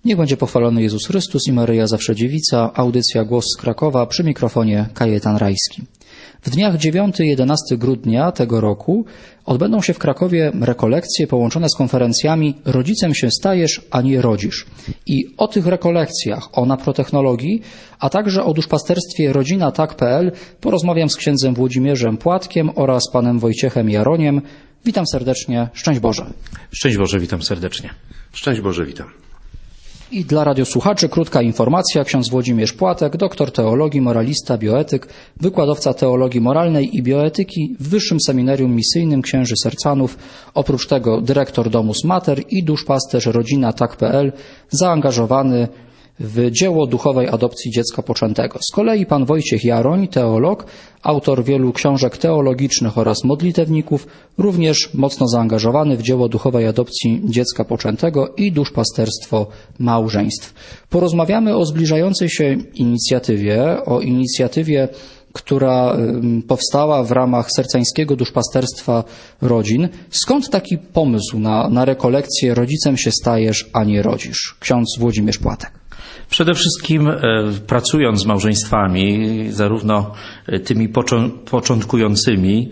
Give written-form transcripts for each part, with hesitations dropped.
Niech będzie pochwalony Jezus Chrystus i Maryja Zawsze Dziewica. Audycja Głos z Krakowa, przy mikrofonie Kajetan Rajski. W dniach 9 i 11 grudnia tego roku odbędą się w Krakowie rekolekcje połączone z konferencjami Rodzicem się stajesz, a nie rodzisz. I o tych rekolekcjach, o naprotechnologii, a także o duszpasterstwie rodzina-tak.pl porozmawiam z księdzem Włodzimierzem Płatkiem oraz panem Wojciechem Jaroniem. Witam serdecznie. Szczęść Boże. Szczęść Boże, witam serdecznie. Szczęść Boże, witam. I dla radiosłuchaczy krótka informacja. Ksiądz Włodzimierz Płatek, doktor teologii, moralista, bioetyk, wykładowca teologii moralnej i bioetyki w Wyższym Seminarium Misyjnym Księży Sercanów. Oprócz tego dyrektor Domus Mater i duszpasterz rodzina-tak.pl, zaangażowany w dzieło duchowej adopcji dziecka poczętego. Z kolei pan Wojciech Jaroń, teolog, autor wielu książek teologicznych oraz modlitewników, również mocno zaangażowany w dzieło duchowej adopcji dziecka poczętego i duszpasterstwo małżeństw. Porozmawiamy o zbliżającej się inicjatywie, o inicjatywie, która powstała w ramach sercańskiego duszpasterstwa rodzin. Skąd taki pomysł na rekolekcję Rodzicem się stajesz, a nie rodzisz? Ksiądz Włodzimierz Płatek. Przede wszystkim pracując z małżeństwami, zarówno tymi początkującymi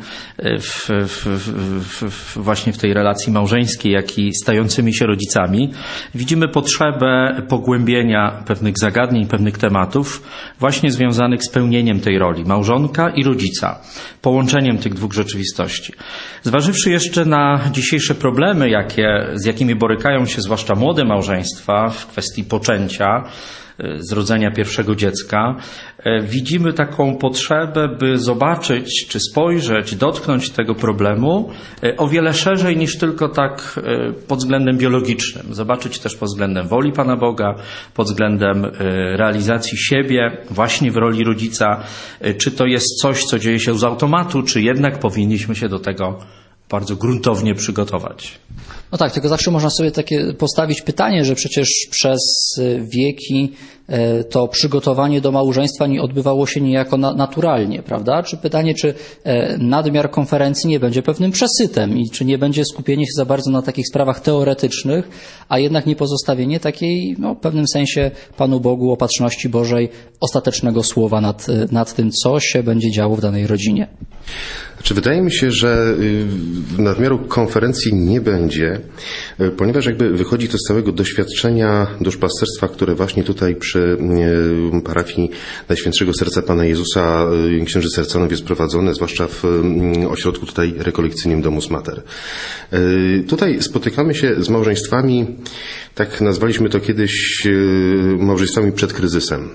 właśnie w tej relacji małżeńskiej, jak i stającymi się rodzicami, widzimy potrzebę pogłębienia pewnych zagadnień, pewnych tematów właśnie związanych z pełnieniem tej roli małżonka i rodzica, połączeniem tych dwóch rzeczywistości. Zważywszy jeszcze na dzisiejsze problemy, z jakimi borykają się zwłaszcza młode małżeństwa w kwestii poczęcia, zrodzenia pierwszego dziecka, widzimy taką potrzebę, by zobaczyć, czy spojrzeć, dotknąć tego problemu o wiele szerzej niż tylko tak pod względem biologicznym. Zobaczyć też pod względem woli Pana Boga, pod względem realizacji siebie właśnie w roli rodzica, czy to jest coś, co dzieje się z automatu, czy jednak powinniśmy się do tego bardzo gruntownie przygotować. No tak, tylko zawsze można sobie takie postawić pytanie, że przecież przez wieki to przygotowanie do małżeństwa nie odbywało się niejako naturalnie, prawda? Czy pytanie, czy nadmiar konferencji nie będzie pewnym przesytem i czy nie będzie skupienie się za bardzo na takich sprawach teoretycznych, a jednak nie pozostawienie takiej, w pewnym sensie Panu Bogu, opatrzności Bożej, ostatecznego słowa nad tym, co się będzie działo w danej rodzinie. Wydaje mi się, że nadmiaru konferencji nie będzie, ponieważ wychodzi to z całego doświadczenia duszpasterstwa, które właśnie tutaj przy parafii Najświętszego Serca Pana Jezusa księży Sercanów jest prowadzone, zwłaszcza w ośrodku tutaj rekolekcyjnym Domus Mater. Tutaj spotykamy się z małżeństwami, tak nazwaliśmy to kiedyś małżeństwami przed kryzysem.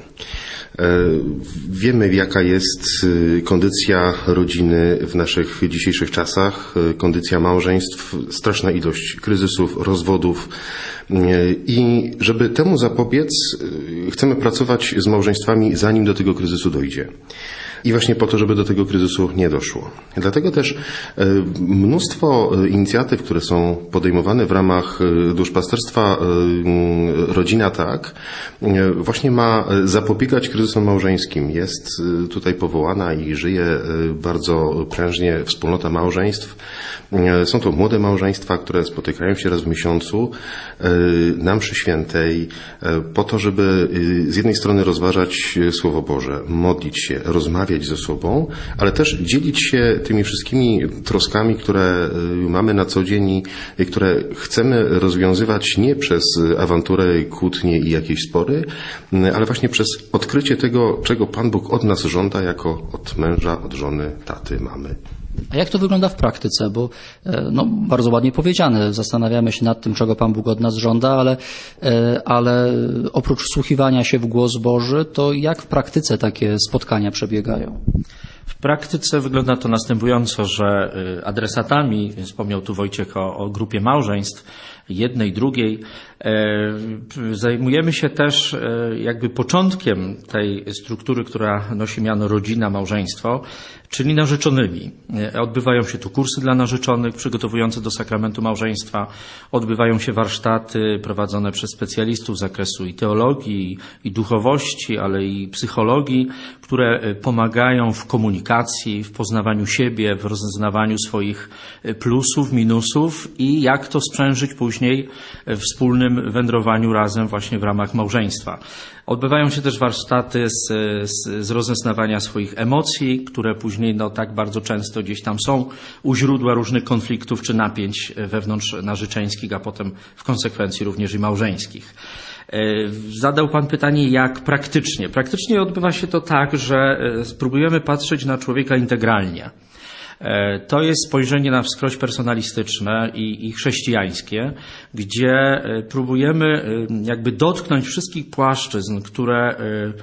Wiemy, jaka jest kondycja rodziny w naszych dzisiejszych czasach, kondycja małżeństw, straszna ilość kryzysów, rozwodów i żeby temu zapobiec, chcemy pracować z małżeństwami, zanim do tego kryzysu dojdzie. I właśnie po to, żeby do tego kryzysu nie doszło. Dlatego też mnóstwo inicjatyw, które są podejmowane w ramach duszpasterstwa Rodzina Tak, właśnie ma zapobiegać kryzysom małżeńskim. Jest tutaj powołana i żyje bardzo prężnie wspólnota małżeństw. Są to młode małżeństwa, które spotykają się raz w miesiącu na mszy świętej po to, żeby z jednej strony rozważać Słowo Boże, modlić się, rozmawiać ze sobą, ale też dzielić się tymi wszystkimi troskami, które mamy na co dzień i które chcemy rozwiązywać nie przez awanturę, kłótnie i jakieś spory, ale właśnie przez odkrycie tego, czego Pan Bóg od nas żąda jako od męża, od żony, taty, mamy. A jak to wygląda w praktyce? Bo bardzo ładnie powiedziane, zastanawiamy się nad tym, czego Pan Bóg od nas żąda, ale oprócz wsłuchiwania się w głos Boży, to jak w praktyce takie spotkania przebiegają? W praktyce wygląda to następująco, że adresatami, wspomniał tu Wojciech o grupie małżeństw, jednej, drugiej, zajmujemy się też początkiem tej struktury, która nosi miano rodzina, małżeństwo, czyli narzeczonymi. Odbywają się tu kursy dla narzeczonych przygotowujące do sakramentu małżeństwa, odbywają się warsztaty prowadzone przez specjalistów z zakresu i teologii, i duchowości, ale i psychologii, które pomagają w komunikacji, w poznawaniu siebie, w rozeznawaniu swoich plusów, minusów i jak to sprzężyć później później wspólnym wędrowaniu razem właśnie w ramach małżeństwa. Odbywają się też warsztaty z rozeznawania swoich emocji, które później tak bardzo często gdzieś tam są u źródła różnych konfliktów czy napięć wewnątrz narzeczeńskich, a potem w konsekwencji również i małżeńskich. Zadał Pan pytanie, jak praktycznie. Praktycznie odbywa się to tak, że spróbujemy patrzeć na człowieka integralnie. To jest spojrzenie na wskroś personalistyczne i chrześcijańskie, gdzie próbujemy jakby dotknąć wszystkich płaszczyzn, które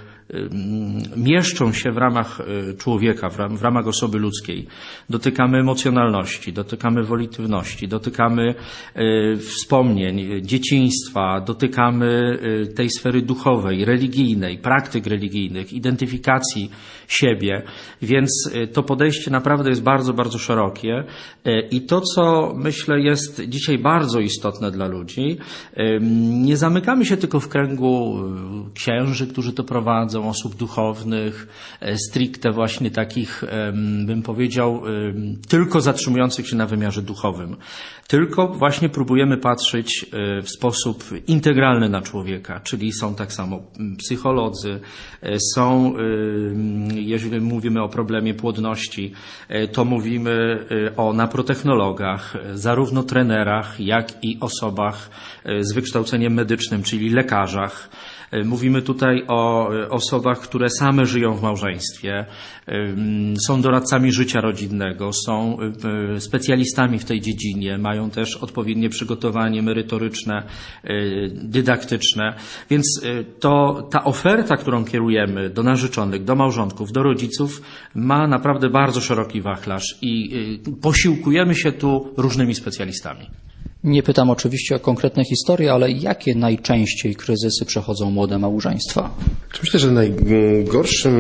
mieszczą się w ramach człowieka, w ramach osoby ludzkiej. Dotykamy emocjonalności, dotykamy wolitivności, dotykamy wspomnień, dzieciństwa, dotykamy tej sfery duchowej, religijnej, praktyk religijnych, identyfikacji siebie, więc to podejście naprawdę jest bardzo, bardzo szerokie i to, co myślę jest dzisiaj bardzo istotne dla ludzi, nie zamykamy się tylko w kręgu księży, którzy to prowadzą, osób duchownych, stricte właśnie takich, bym powiedział, tylko zatrzymujących się na wymiarze duchowym. Tylko właśnie próbujemy patrzeć w sposób integralny na człowieka, czyli są tak samo psycholodzy, są, jeżeli mówimy o problemie płodności, to mówimy o naprotechnologach, zarówno trenerach, jak i osobach z wykształceniem medycznym, czyli lekarzach. Mówimy tutaj o osobach, które same żyją w małżeństwie, są doradcami życia rodzinnego, są specjalistami w tej dziedzinie, mają też odpowiednie przygotowanie merytoryczne, dydaktyczne. Więc ta oferta, którą kierujemy do narzeczonych, do małżonków, do rodziców, ma naprawdę bardzo szeroki wachlarz i posiłkujemy się tu różnymi specjalistami. Nie pytam oczywiście o konkretne historie, ale jakie najczęściej kryzysy przechodzą młode małżeństwa? Myślę, że najgorszą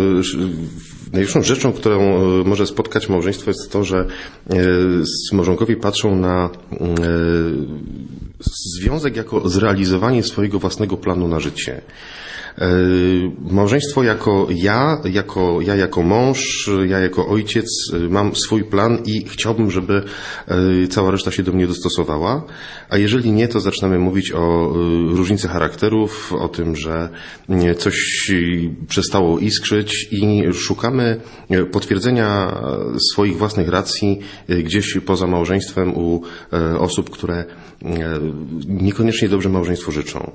rzeczą, którą może spotkać małżeństwo, jest to, że małżonkowie patrzą na związek jako zrealizowanie swojego własnego planu na życie. Małżeństwo jako mąż, ja jako ojciec mam swój plan i chciałbym, żeby cała reszta się do mnie dostosowała, a jeżeli nie, to zaczynamy mówić o różnicy charakterów, o tym, że coś przestało iskrzyć i szukamy potwierdzenia swoich własnych racji gdzieś poza małżeństwem u osób, które niekoniecznie dobrze małżeństwu życzą.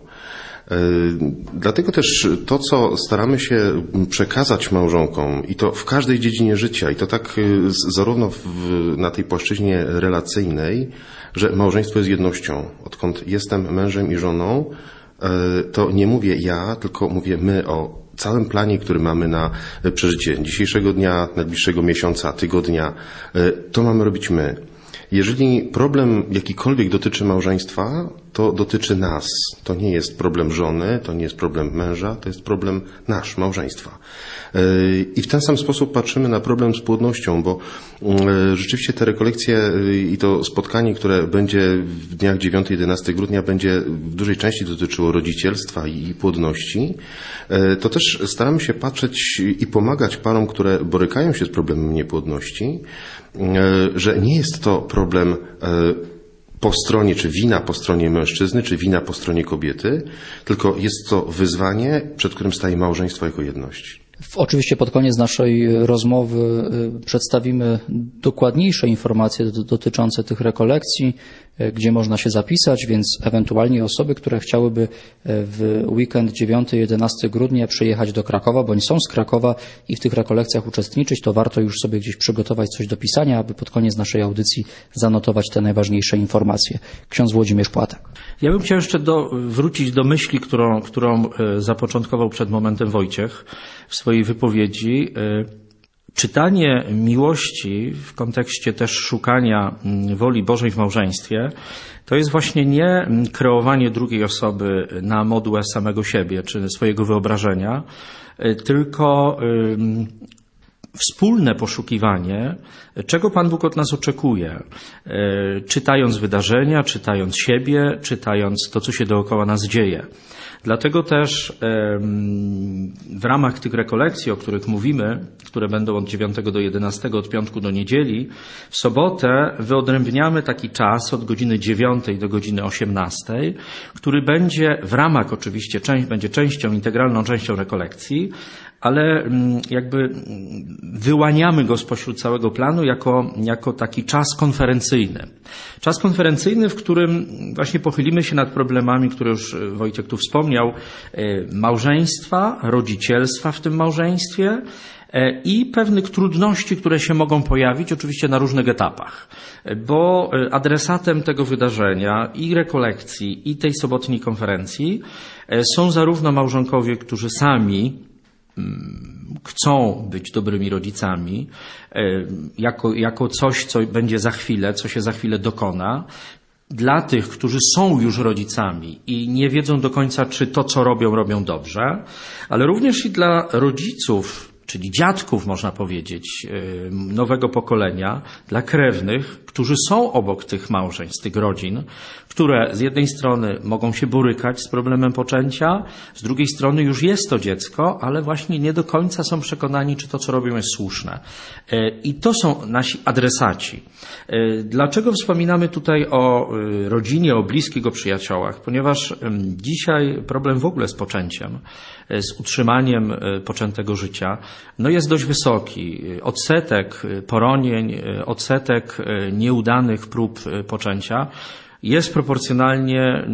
Dlatego też to, co staramy się przekazać małżonkom i to w każdej dziedzinie życia i to tak zarówno na tej płaszczyźnie relacyjnej, że małżeństwo jest jednością. Odkąd jestem mężem i żoną, to nie mówię ja, tylko mówię my o całym planie, który mamy na przeżycie dzisiejszego dnia, najbliższego miesiąca, tygodnia. To mamy robić my. Jeżeli problem jakikolwiek dotyczy małżeństwa, to dotyczy nas. To nie jest problem żony, to nie jest problem męża, to jest problem nasz, małżeństwa. I w ten sam sposób patrzymy na problem z płodnością, bo rzeczywiście te rekolekcje i to spotkanie, które będzie w dniach 9-11 grudnia, będzie w dużej części dotyczyło rodzicielstwa i płodności. To też staramy się patrzeć i pomagać parom, które borykają się z problemem niepłodności, że nie jest to problem po stronie, czy wina po stronie mężczyzny, czy wina po stronie kobiety, tylko jest to wyzwanie, przed którym staje małżeństwo jako jedność. Oczywiście pod koniec naszej rozmowy przedstawimy dokładniejsze informacje dotyczące tych rekolekcji, gdzie można się zapisać, więc ewentualnie osoby, które chciałyby w weekend 9-11 grudnia przyjechać do Krakowa, bądź są z Krakowa i w tych rekolekcjach uczestniczyć, to warto już sobie gdzieś przygotować coś do pisania, aby pod koniec naszej audycji zanotować te najważniejsze informacje. Ksiądz Włodzimierz Płatek. Ja bym chciał jeszcze wrócić do myśli, którą zapoczątkował przed momentem Wojciech w swojej wypowiedzi. Czytanie miłości w kontekście też szukania woli Bożej w małżeństwie to jest właśnie nie kreowanie drugiej osoby na modułę samego siebie czy swojego wyobrażenia, tylko wspólne poszukiwanie, czego Pan Bóg od nas oczekuje, czytając wydarzenia, czytając siebie, czytając to, co się dookoła nas dzieje. Dlatego też w ramach tych rekolekcji, o których mówimy, które będą od 9 do 11, od piątku do niedzieli, w sobotę wyodrębniamy taki czas od godziny 9 do godziny 18, który będzie w ramach oczywiście, będzie częścią, integralną częścią rekolekcji, ale jakby wyłaniamy go spośród całego planu jako taki czas konferencyjny. Czas konferencyjny, w którym właśnie pochylimy się nad problemami, które już Wojciech tu wspomniał, małżeństwa, rodzicielstwa w tym małżeństwie i pewnych trudności, które się mogą pojawić oczywiście na różnych etapach. Bo adresatem tego wydarzenia i rekolekcji, i tej sobotniej konferencji są zarówno małżonkowie, którzy sami chcą być dobrymi rodzicami, jako coś, co będzie za chwilę, co się za chwilę dokona. Dla tych, którzy są już rodzicami i nie wiedzą do końca, czy to, co robią dobrze, ale również i dla rodziców, czyli dziadków, można powiedzieć, nowego pokolenia, dla krewnych, którzy są obok tych małżeństw, tych rodzin, które z jednej strony mogą się borykać z problemem poczęcia, z drugiej strony już jest to dziecko, ale właśnie nie do końca są przekonani, czy to, co robią, jest słuszne. I to są nasi adresaci. Dlaczego wspominamy tutaj o rodzinie, o bliskich, o przyjaciołach? Ponieważ dzisiaj problem w ogóle z poczęciem, z utrzymaniem poczętego życia, jest dość wysoki. Odsetek poronień, odsetek nieudanych prób poczęcia jest proporcjonalnie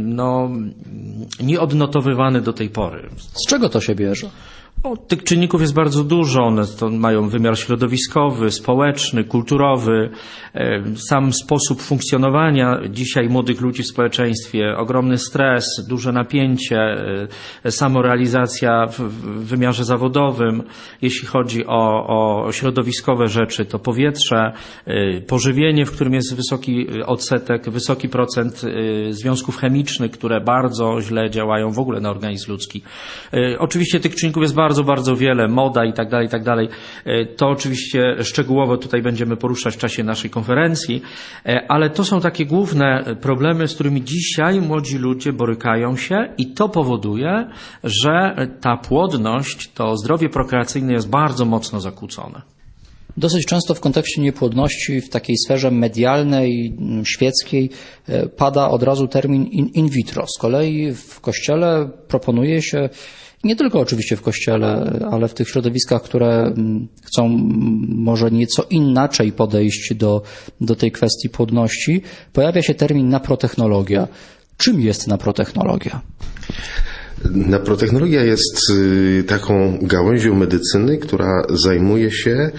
nieodnotowywany do tej pory. Z czego to się bierze? Tych czynników jest bardzo dużo. One to mają wymiar środowiskowy, społeczny, kulturowy, sam sposób funkcjonowania dzisiaj młodych ludzi w społeczeństwie, ogromny stres, duże napięcie, samorealizacja w wymiarze zawodowym. Jeśli chodzi o środowiskowe rzeczy, to powietrze, pożywienie, w którym jest wysoki odsetek, wysoki procent związków chemicznych, które bardzo źle działają w ogóle na organizm ludzki. Oczywiście tych czynników jest bardzo wiele, moda i tak dalej. To oczywiście szczegółowo tutaj będziemy poruszać w czasie naszej konferencji, ale to są takie główne problemy, z którymi dzisiaj młodzi ludzie borykają się i to powoduje, że ta płodność, to zdrowie prokreacyjne jest bardzo mocno zakłócone. Dosyć często w kontekście niepłodności, w takiej sferze medialnej, świeckiej pada od razu termin in vitro. Z kolei w Kościele proponuje się, nie tylko oczywiście w Kościele, ale w tych środowiskach, które chcą może nieco inaczej podejść do tej kwestii płodności, pojawia się termin naprotechnologia. Czym jest naprotechnologia? Naprotechnologia jest taką gałęzią medycyny, która zajmuje się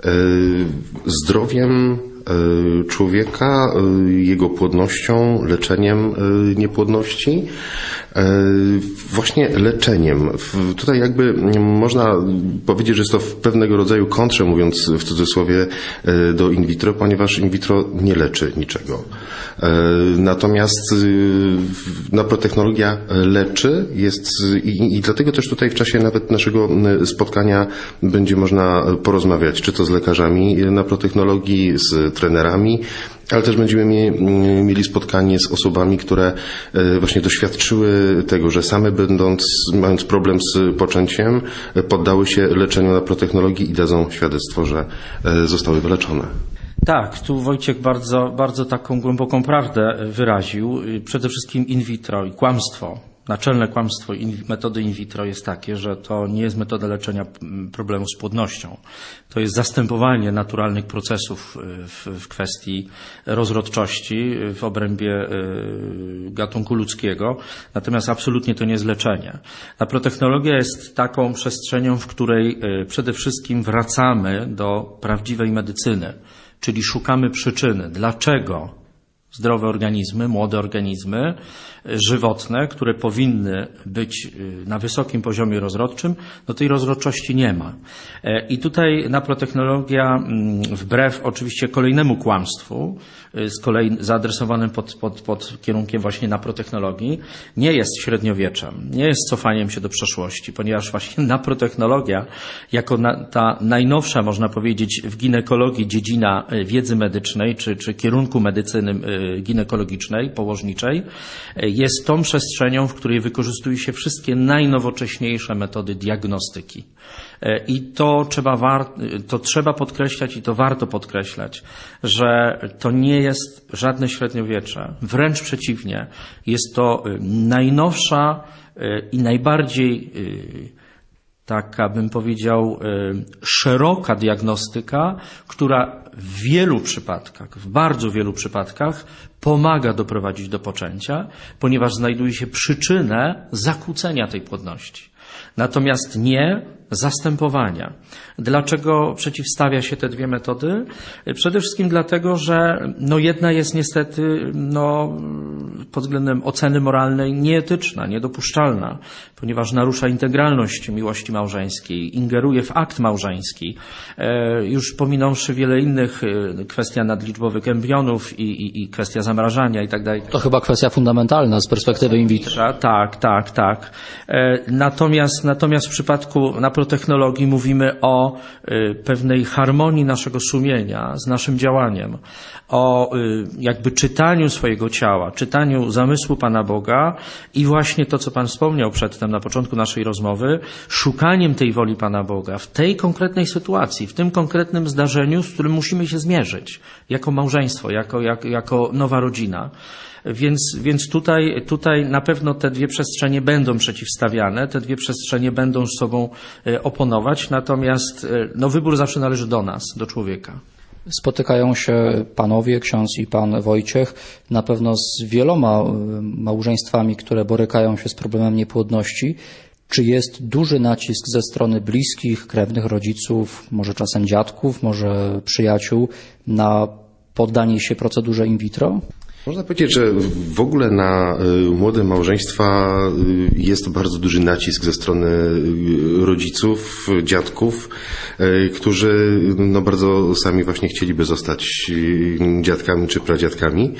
zdrowiem człowieka, jego płodnością, leczeniem niepłodności, właśnie leczeniem. Tutaj jakby można powiedzieć, że jest to w pewnego rodzaju kontrze, mówiąc w cudzysłowie, do in vitro, ponieważ in vitro nie leczy niczego. Natomiast naprotechnologia leczy i dlatego też tutaj w czasie nawet naszego spotkania będzie można porozmawiać, czy to z lekarzami naprotechnologii, z trenerami, ale też będziemy mieli spotkanie z osobami, które właśnie doświadczyły tego, że same mając problem z poczęciem, poddały się leczeniu naprotechnologii i dadzą świadectwo, że zostały wyleczone. Tak, tu Wojciech bardzo taką głęboką prawdę wyraził. Przede wszystkim in vitro i kłamstwo. Naczelne kłamstwo metody in vitro jest takie, że to nie jest metoda leczenia problemu z płodnością. To jest zastępowanie naturalnych procesów w kwestii rozrodczości w obrębie gatunku ludzkiego. Natomiast absolutnie to nie jest leczenie. Naprotechnologia jest taką przestrzenią, w której przede wszystkim wracamy do prawdziwej medycyny, czyli szukamy przyczyny. Dlaczego zdrowe organizmy, młode organizmy, żywotne, które powinny być na wysokim poziomie rozrodczym, no tej rozrodczości nie ma. I tutaj naprotechnologia, wbrew oczywiście kolejnemu kłamstwu, z kolei zaadresowanym pod kierunkiem właśnie naprotechnologii, nie jest średniowieczem, nie jest cofaniem się do przeszłości, ponieważ właśnie naprotechnologia, jako ta najnowsza, można powiedzieć, w ginekologii dziedzina wiedzy medycznej, czy kierunku medycyny ginekologicznej, położniczej, jest tą przestrzenią, w której wykorzystuje się wszystkie najnowocześniejsze metody diagnostyki. I to trzeba podkreślać i to warto podkreślać, że to nie jest żadne średniowiecze. Wręcz przeciwnie, jest to najnowsza i najbardziej taka, bym powiedział, szeroka diagnostyka, która w wielu przypadkach, w bardzo wielu przypadkach pomaga doprowadzić do poczęcia, ponieważ znajduje się przyczynę zakłócenia tej płodności. Natomiast nie zastępowania. Dlaczego przeciwstawia się te dwie metody? Przede wszystkim dlatego, że jedna jest niestety pod względem oceny moralnej nieetyczna, niedopuszczalna, ponieważ narusza integralność miłości małżeńskiej, ingeruje w akt małżeński. Już pominąwszy wiele innych, kwestia nadliczbowych embrionów i kwestia zamrażania i tak dalej. To chyba kwestia fundamentalna z perspektywy in vitro. Tak. Natomiast w przypadku naprotechnologii mówimy o pewnej harmonii naszego sumienia z naszym działaniem, o jakby czytaniu swojego ciała, czytaniu zamysłu Pana Boga i właśnie to, co Pan wspomniał przedtem na początku naszej rozmowy, szukaniem tej woli Pana Boga w tej konkretnej sytuacji, w tym konkretnym zdarzeniu, z którym musimy się zmierzyć jako małżeństwo, jako nowa rodzina. Więc tutaj na pewno te dwie przestrzenie będą przeciwstawiane, te dwie przestrzenie będą z sobą oponować, natomiast wybór zawsze należy do nas, do człowieka. Spotykają się panowie, ksiądz i pan Wojciech, na pewno z wieloma małżeństwami, które borykają się z problemem niepłodności. Czy jest duży nacisk ze strony bliskich, krewnych, rodziców, może czasem dziadków, może przyjaciół na poddanie się procedurze in vitro? Można powiedzieć, że w ogóle na młode małżeństwa jest bardzo duży nacisk ze strony rodziców, dziadków, którzy bardzo sami właśnie chcieliby zostać dziadkami czy pradziadkami.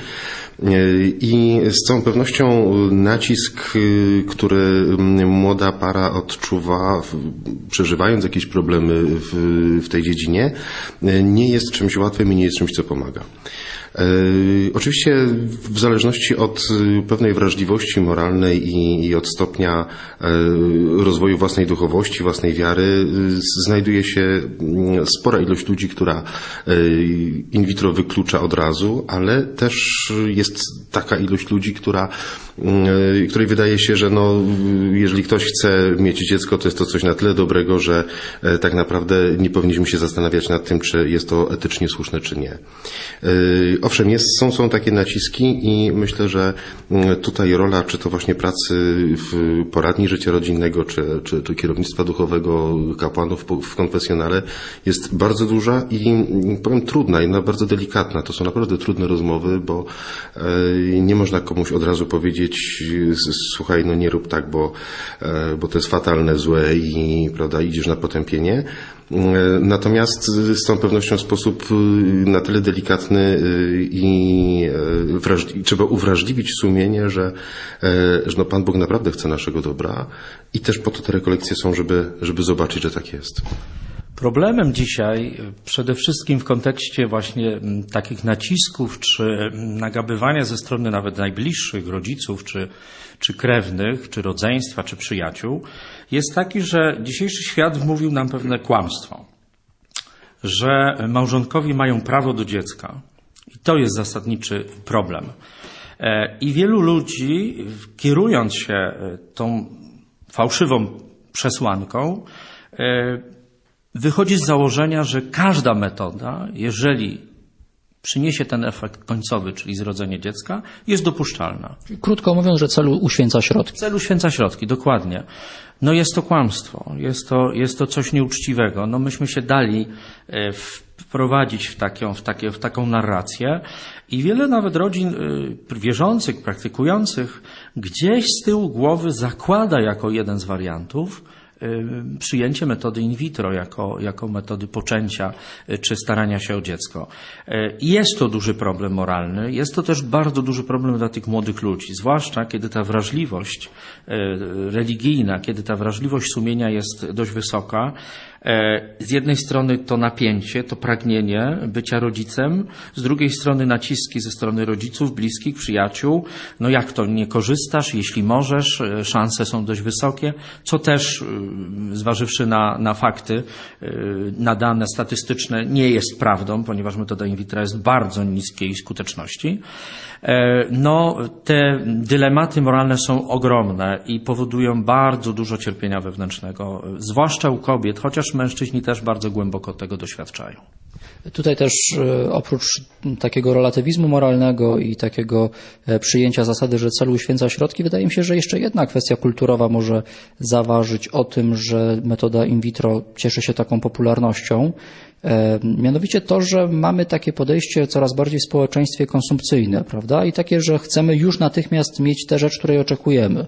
I z całą pewnością nacisk, który młoda para odczuwa, przeżywając jakieś problemy w tej dziedzinie, nie jest czymś łatwym i nie jest czymś, co pomaga. Oczywiście w zależności od pewnej wrażliwości moralnej i od stopnia rozwoju własnej duchowości, własnej wiary znajduje się spora ilość ludzi, która in vitro wyklucza od razu, ale też jest taka ilość ludzi, której wydaje się, że jeżeli ktoś chce mieć dziecko, to jest to coś na tyle dobrego, że tak naprawdę nie powinniśmy się zastanawiać nad tym, czy jest to etycznie słuszne, czy nie. Owszem, są takie naciski i myślę, że tutaj rola, czy to właśnie pracy w poradni życia rodzinnego, czy kierownictwa duchowego kapłanów w konfesjonale jest bardzo duża i powiem trudna i bardzo delikatna. To są naprawdę trudne rozmowy, bo nie można komuś od razu powiedzieć, słuchaj, nie rób tak, bo to jest fatalne, złe i prawda, idziesz na potępienie. Natomiast z całą pewnością w sposób na tyle delikatny i trzeba uwrażliwić sumienie, że Pan Bóg naprawdę chce naszego dobra i też po to te rekolekcje są, żeby zobaczyć, że tak jest. Problemem dzisiaj, przede wszystkim w kontekście właśnie takich nacisków, czy nagabywania ze strony nawet najbliższych rodziców, czy krewnych, czy rodzeństwa, czy przyjaciół, jest taki, że dzisiejszy świat wmówił nam pewne kłamstwo, że małżonkowie mają prawo do dziecka. I to jest zasadniczy problem. I wielu ludzi, kierując się tą fałszywą przesłanką, wychodzi z założenia, że każda metoda, jeżeli przyniesie ten efekt końcowy, czyli zrodzenie dziecka, jest dopuszczalna. Krótko mówiąc, że cel uświęca środki. Cel uświęca środki, dokładnie. Jest to kłamstwo, jest to coś nieuczciwego. Myśmy się dali wprowadzić w taką narrację i wiele nawet rodzin wierzących, praktykujących gdzieś z tyłu głowy zakłada jako jeden z wariantów przyjęcie metody in vitro jako metody poczęcia czy starania się o dziecko. Jest to duży problem moralny, jest to też bardzo duży problem dla tych młodych ludzi, zwłaszcza kiedy ta wrażliwość religijna, kiedy ta wrażliwość sumienia jest dość wysoka. Z jednej strony to napięcie, to pragnienie bycia rodzicem, z drugiej strony naciski ze strony rodziców, bliskich, przyjaciół. No jak to, nie korzystasz, jeśli możesz, szanse są dość wysokie, co też, zważywszy na fakty, na dane statystyczne, nie jest prawdą, ponieważ metoda in vitro jest bardzo niskiej skuteczności. No, te dylematy moralne są ogromne i powodują bardzo dużo cierpienia wewnętrznego, zwłaszcza u kobiet, chociaż mężczyźni też bardzo głęboko tego doświadczają. Tutaj też oprócz takiego relatywizmu moralnego i takiego przyjęcia zasady, że cel uświęca środki, wydaje mi się, że jeszcze jedna kwestia kulturowa może zaważyć o tym, że metoda in vitro cieszy się taką popularnością. Mianowicie to, że mamy takie podejście coraz bardziej w społeczeństwie konsumpcyjne, prawda? I takie, że chcemy już natychmiast mieć tę rzecz, której oczekujemy.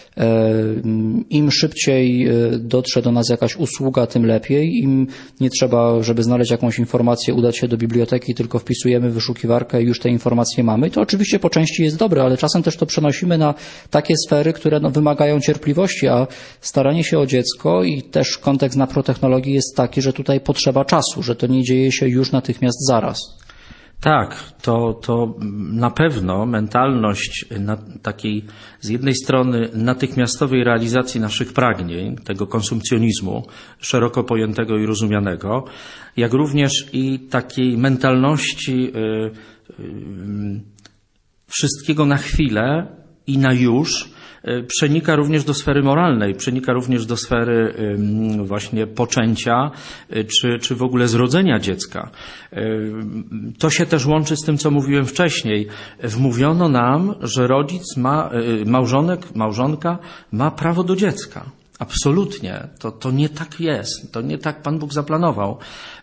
Im szybciej dotrze do nas jakaś usługa, tym lepiej. Im nie trzeba, żeby znaleźć jakąś informację, udać się do biblioteki, tylko wpisujemy w wyszukiwarkę i już te informacje mamy. I to oczywiście po części jest dobre, ale czasem też to przenosimy na takie sfery, które wymagają cierpliwości, a staranie się o dziecko i też kontekst naprotechnologii jest taki, że tutaj potrzeba czasu, że to nie dzieje się już natychmiast zaraz. Tak, to na pewno mentalność takiej z jednej strony natychmiastowej realizacji naszych pragnień, tego konsumpcjonizmu szeroko pojętego i rozumianego, jak również i takiej mentalności wszystkiego na chwilę i na już, przenika również do sfery moralnej, przenika również do sfery właśnie poczęcia czy w ogóle zrodzenia dziecka. To się też łączy z tym, co mówiłem wcześniej. Wmówiono nam, że rodzic małżonka ma prawo do dziecka. Absolutnie. To nie tak jest. To nie tak Pan Bóg zaplanował.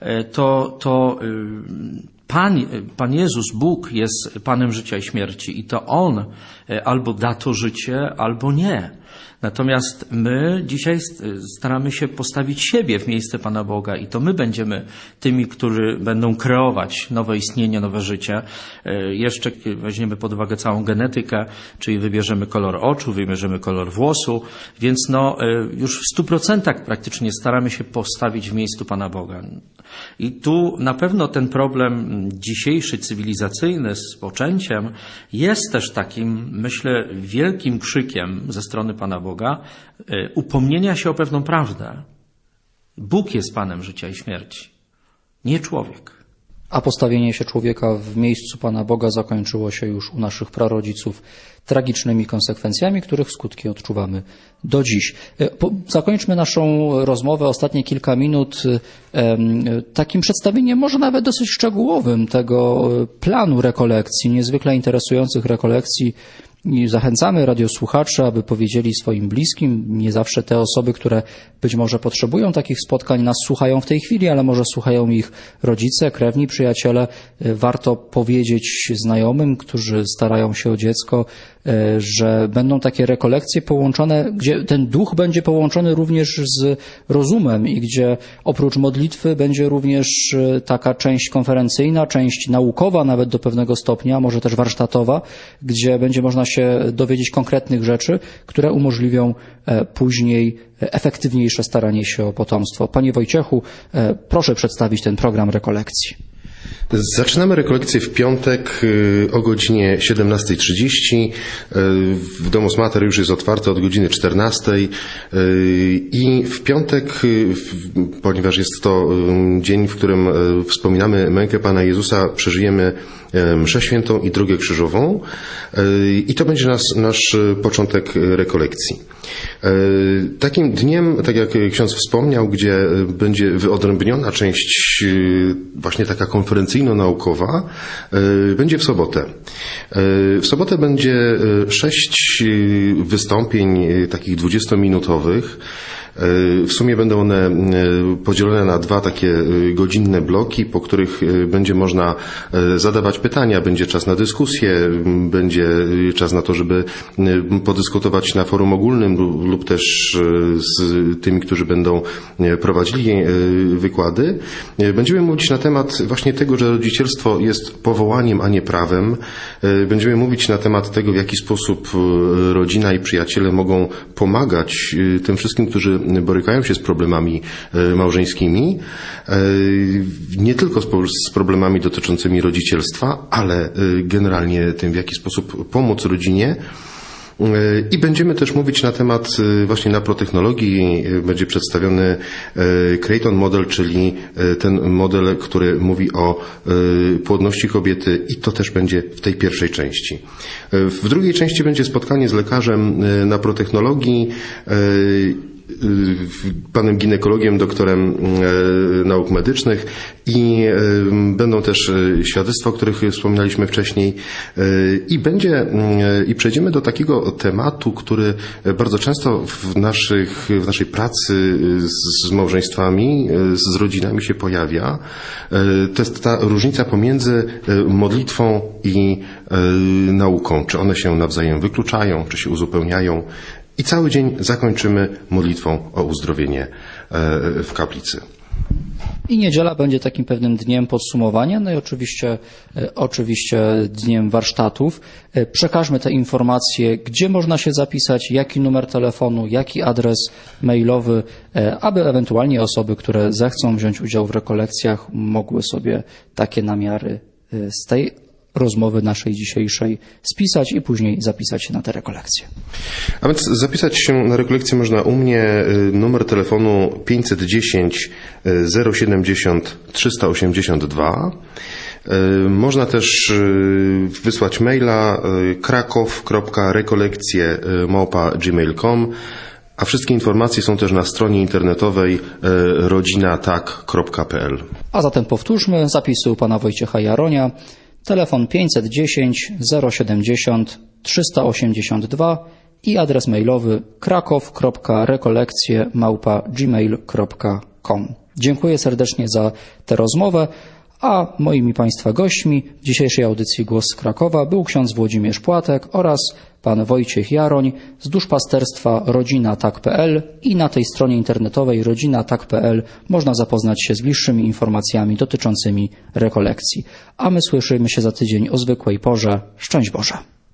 Pan Jezus, Bóg jest Panem życia i śmierci i to On albo da to życie, albo nie. Natomiast my dzisiaj staramy się postawić siebie w miejsce Pana Boga i to my będziemy tymi, którzy będą kreować nowe istnienie, nowe życie. Jeszcze weźmiemy pod uwagę całą genetykę, czyli wybierzemy kolor oczu, wybierzemy kolor włosu, więc już w 100% praktycznie staramy się postawić w miejscu Pana Boga. I tu na pewno ten problem dzisiejszy, cywilizacyjny z poczęciem jest też takim, myślę, wielkim krzykiem ze strony Pana Boga, upomnienia się o pewną prawdę. Bóg jest Panem życia i śmierci, nie człowiek. A postawienie się człowieka w miejscu Pana Boga zakończyło się już u naszych prarodziców tragicznymi konsekwencjami, których skutki odczuwamy do dziś. Zakończmy naszą rozmowę, ostatnie kilka minut, takim przedstawieniem, może nawet dosyć szczegółowym, tego planu rekolekcji, niezwykle interesujących rekolekcji. I zachęcamy radiosłuchaczy, aby powiedzieli swoim bliskim, nie zawsze te osoby, które być może potrzebują takich spotkań, nas słuchają w tej chwili, ale może słuchają ich rodzice, krewni, przyjaciele. Warto powiedzieć znajomym, którzy starają się o dziecko, że będą takie rekolekcje połączone, gdzie ten duch będzie połączony również z rozumem i gdzie oprócz modlitwy będzie również taka część konferencyjna, część naukowa nawet do pewnego stopnia, może też warsztatowa, gdzie będzie można się dowiedzieć konkretnych rzeczy, które umożliwią później efektywniejsze staranie się o potomstwo. Panie Wojciechu, proszę przedstawić ten program rekolekcji. Zaczynamy rekolekcję w piątek o godzinie 17:30. W Domus Mater już jest otwarte od godziny 14:00 i w piątek, ponieważ jest to dzień, w którym wspominamy mękę Pana Jezusa, przeżyjemy mszę świętą i drogę krzyżową i to będzie nasz początek rekolekcji. Takim dniem, tak jak ksiądz wspomniał, gdzie będzie wyodrębniona część właśnie taka konferencyjno-naukowa, będzie w sobotę. W sobotę będzie 6 wystąpień takich 20-minutowych. W sumie będą one podzielone na 2 takie godzinne bloki, po których będzie można zadawać pytania, będzie czas na dyskusję, będzie czas na to, żeby podyskutować na forum ogólnym lub też z tymi, którzy będą prowadzili wykłady. Będziemy mówić na temat właśnie tego, że rodzicielstwo jest powołaniem, a nie prawem. Będziemy mówić na temat tego, w jaki sposób rodzina i przyjaciele mogą pomagać tym wszystkim, którzy borykają się z problemami małżeńskimi. Nie tylko z problemami dotyczącymi rodzicielstwa, ale generalnie tym, w jaki sposób pomóc rodzinie. I będziemy też mówić na temat właśnie naprotechnologii. Będzie przedstawiony Creighton model, czyli ten model, który mówi o płodności kobiety, i to też będzie w tej pierwszej części. W drugiej części będzie spotkanie z lekarzem naprotechnologii, panem ginekologiem, doktorem nauk medycznych, i będą też świadectwa, o których wspominaliśmy wcześniej, i przejdziemy do takiego tematu, który bardzo często w naszej pracy z małżeństwami, z rodzinami się pojawia. To jest ta różnica pomiędzy modlitwą i nauką. Czy one się nawzajem wykluczają, czy się uzupełniają. I cały dzień zakończymy modlitwą o uzdrowienie w kaplicy. I niedziela będzie takim pewnym dniem podsumowania, no i oczywiście dniem warsztatów. Przekażmy te informacje, gdzie można się zapisać, jaki numer telefonu, jaki adres mailowy, aby ewentualnie osoby, które zechcą wziąć udział w rekolekcjach, mogły sobie takie namiary z tej rozmowy naszej dzisiejszej spisać i później zapisać się na te rekolekcje. A więc zapisać się na rekolekcję można u mnie. Numer telefonu 510 070 382. Można też wysłać maila krakow.rekolekcje@gmail.com, a wszystkie informacje są też na stronie internetowej rodzinatak.pl. A zatem powtórzmy zapisy u pana Wojciecha Jaronia. Telefon 510 070 382 i adres mailowy krakow.rekolekcje@gmail.com. Dziękuję serdecznie za tę rozmowę, a moimi Państwa gośćmi w dzisiejszej audycji Głos z Krakowa był ksiądz Włodzimierz Płatek oraz pan Wojciech Jaroń z duszpasterstwa rodzinatak.pl, i na tej stronie internetowej rodzinatak.pl można zapoznać się z bliższymi informacjami dotyczącymi rekolekcji. A my słyszymy się za tydzień o zwykłej porze. Szczęść Boże!